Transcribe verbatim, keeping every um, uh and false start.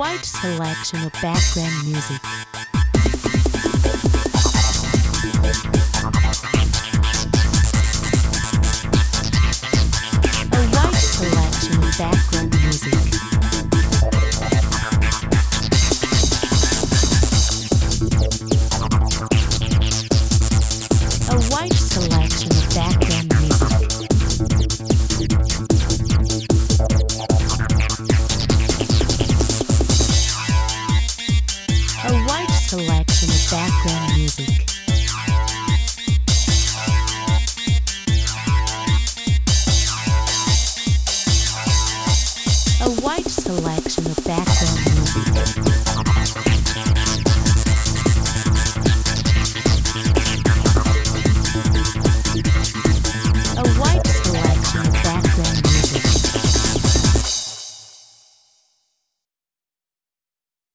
wide selection of background music. A wide selection of background music. A wide selection of background music. A wide selection of background music. A wide selection of background music.